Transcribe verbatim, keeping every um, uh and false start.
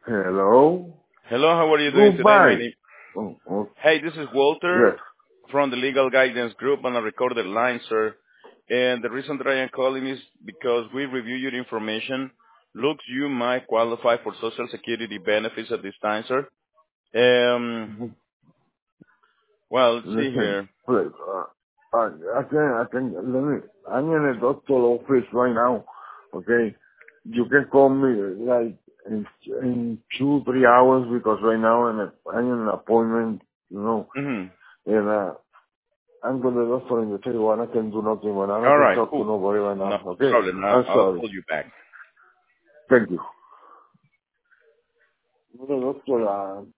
Hello? Hello, how are you doing today? My Goodbye. name. Oh, oh, Hey, this is Walter yes. from the Legal Guidance Group on a recorded line, sir. And the reason that I am calling is because we review your information. Looks you might qualify for Social Security benefits at this time, sir. Um, Mhm. well, let's see Listen, here. please, uh, I, I can, I can, let me, I'm in the doctor office right now, okay? You can call me, like, in, in two, three hours, because right now I'm, a, I'm in an appointment, you know, Mm-hmm. and, uh, I'm going to the doctor in the table, and I can do nothing, but I All can right, talk to cool. nobody right No now, okay? problem. I'll, I'm I'll sorry. call you back. Thank you. No, doctor, uh,